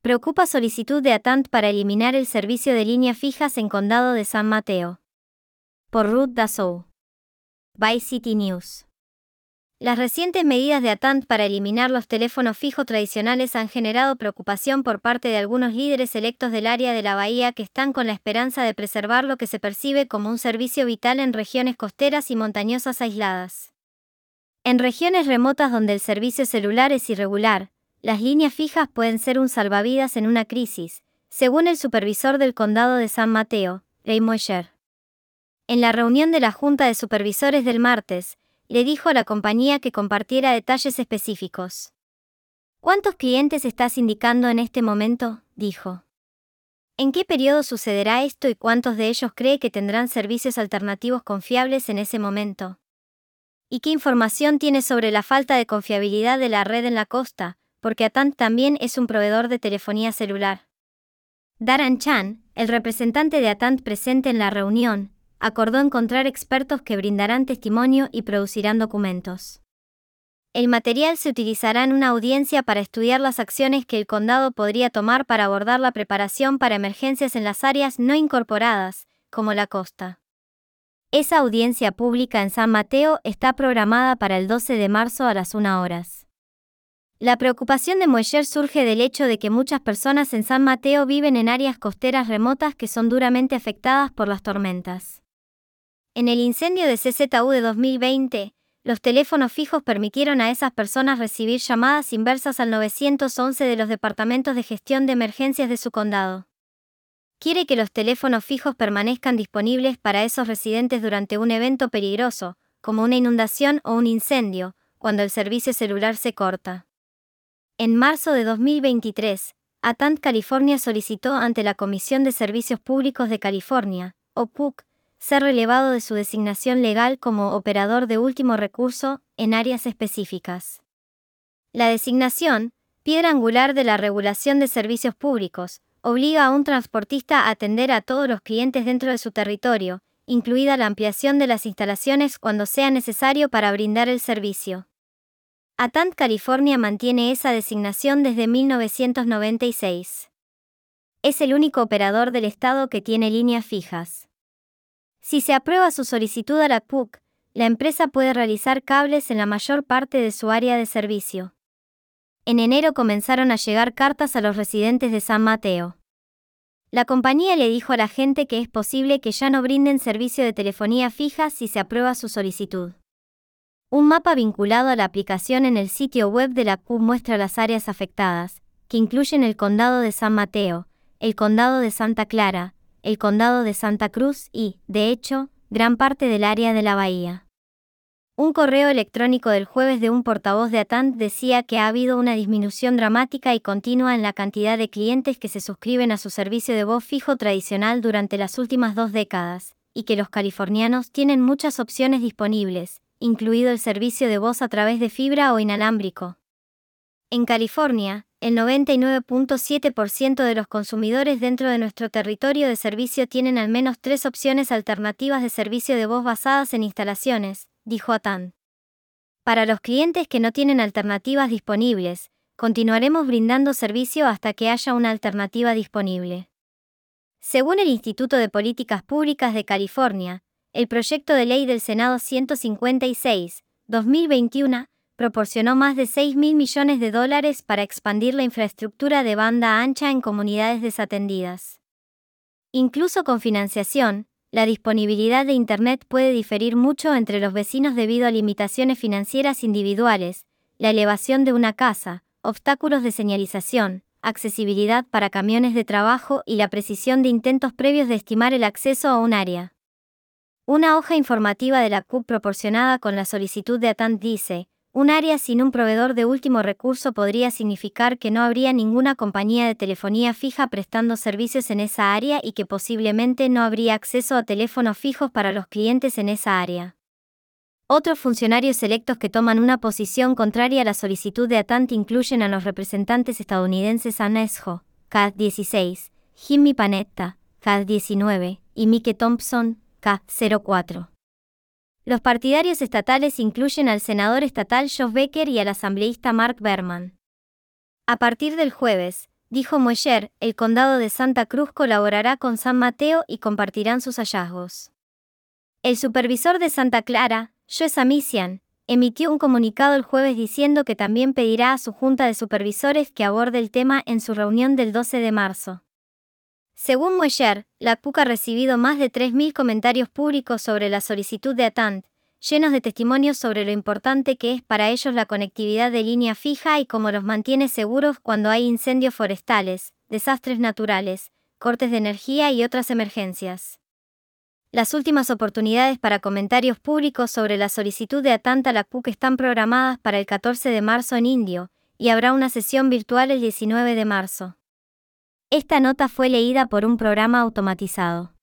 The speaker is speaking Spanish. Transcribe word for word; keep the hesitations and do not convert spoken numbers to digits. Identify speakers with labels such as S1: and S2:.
S1: Preocupa solicitud de ATANT para eliminar el servicio de líneas fijas en Condado de San Mateo. Por Ruth Dassow. Vice City News. Las recientes medidas de ATANT para eliminar los teléfonos fijos tradicionales han generado preocupación por parte de algunos líderes electos del área de la bahía que están con la esperanza de preservar lo que se percibe como un servicio vital en regiones costeras y montañosas aisladas. En regiones remotas donde el servicio celular es irregular, las líneas fijas pueden ser un salvavidas en una crisis, según el supervisor del condado de San Mateo, Ray Moyer. En la reunión de la Junta de Supervisores del martes, le dijo a la compañía que compartiera detalles específicos. ¿Cuántos clientes estás indicando en este momento?, dijo. ¿En qué periodo sucederá esto y cuántos de ellos cree que tendrán servicios alternativos confiables en ese momento? ¿Y qué información tiene sobre la falta de confiabilidad de la red en la costa, porque ATANT también es un proveedor de telefonía celular? Darren Chan, el representante de ATANT presente en la reunión, acordó encontrar expertos que brindarán testimonio y producirán documentos. El material se utilizará en una audiencia para estudiar las acciones que el condado podría tomar para abordar la preparación para emergencias en las áreas no incorporadas, como la costa. Esa audiencia pública en San Mateo está programada para el doce de marzo a las una horas. La preocupación de Moyer surge del hecho de que muchas personas en San Mateo viven en áreas costeras remotas que son duramente afectadas por las tormentas. En el incendio de C Z U de dos mil veinte, los teléfonos fijos permitieron a esas personas recibir llamadas inversas al nueve once de los departamentos de gestión de emergencias de su condado. Quiere que los teléfonos fijos permanezcan disponibles para esos residentes durante un evento peligroso, como una inundación o un incendio, cuando el servicio celular se corta. En marzo de dos mil veintitrés, ATANT California solicitó ante la Comisión de Servicios Públicos de California, o P U C, ser relevado de su designación legal como operador de último recurso en áreas específicas. La designación, piedra angular de la regulación de servicios públicos, obliga a un transportista a atender a todos los clientes dentro de su territorio, incluida la ampliación de las instalaciones cuando sea necesario para brindar el servicio. ATANT California mantiene esa designación desde mil novecientos noventa y seis. Es el único operador del estado que tiene líneas fijas. Si se aprueba su solicitud a la P U C, la empresa puede realizar cables en la mayor parte de su área de servicio. En enero comenzaron a llegar cartas a los residentes de San Mateo. La compañía le dijo a la gente que es posible que ya no brinden servicio de telefonía fija si se aprueba su solicitud. Un mapa vinculado a la aplicación en el sitio web de la P U muestra las áreas afectadas, que incluyen el condado de San Mateo, el condado de Santa Clara, el condado de Santa Cruz y, de hecho, gran parte del área de la bahía. Un correo electrónico del jueves de un portavoz de ATANT decía que ha habido una disminución dramática y continua en la cantidad de clientes que se suscriben a su servicio de voz fijo tradicional durante las últimas dos décadas, y que los californianos tienen muchas opciones disponibles, incluido el servicio de voz a través de fibra o inalámbrico. En California, el noventa y nueve punto siete por ciento de los consumidores dentro de nuestro territorio de servicio tienen al menos tres opciones alternativas de servicio de voz basadas en instalaciones, dijo ATANT. Para los clientes que no tienen alternativas disponibles, continuaremos brindando servicio hasta que haya una alternativa disponible. Según el Instituto de Políticas Públicas de California, el proyecto de ley del Senado ciento cincuenta y seis, dos mil veintiuno, proporcionó más de seis mil millones de dólares para expandir la infraestructura de banda ancha en comunidades desatendidas. Incluso con financiación, la disponibilidad de Internet puede diferir mucho entre los vecinos debido a limitaciones financieras individuales, la elevación de una casa, obstáculos de señalización, accesibilidad para camiones de trabajo y la precisión de intentos previos de estimar el acceso a un área. Una hoja informativa de la P U C proporcionada con la solicitud de ATANT dice: un área sin un proveedor de último recurso podría significar que no habría ninguna compañía de telefonía fija prestando servicios en esa área y que posiblemente no habría acceso a teléfonos fijos para los clientes en esa área. Otros funcionarios electos que toman una posición contraria a la solicitud de ATANT incluyen a los representantes estadounidenses Anna Esho, C A D dieciséis, Jimmy Panetta, C A D diecinueve, y Mike Thompson, C A D cero cuatro. Los partidarios estatales incluyen al senador estatal Josh Becker y al asambleísta Mark Berman. A partir del jueves, dijo Moeller, el condado de Santa Cruz colaborará con San Mateo y compartirán sus hallazgos. El supervisor de Santa Clara, Joe Samisian, emitió un comunicado el jueves diciendo que también pedirá a su junta de supervisores que aborde el tema en su reunión del doce de marzo. Según Moeller, la C U C ha recibido más de tres mil comentarios públicos sobre la solicitud de ATANT, llenos de testimonios sobre lo importante que es para ellos la conectividad de línea fija y cómo los mantiene seguros cuando hay incendios forestales, desastres naturales, cortes de energía y otras emergencias. Las últimas oportunidades para comentarios públicos sobre la solicitud de ATANT a la C U C están programadas para el catorce de marzo en Indio, y habrá una sesión virtual el diecinueve de marzo. Esta nota fue leída por un programa automatizado.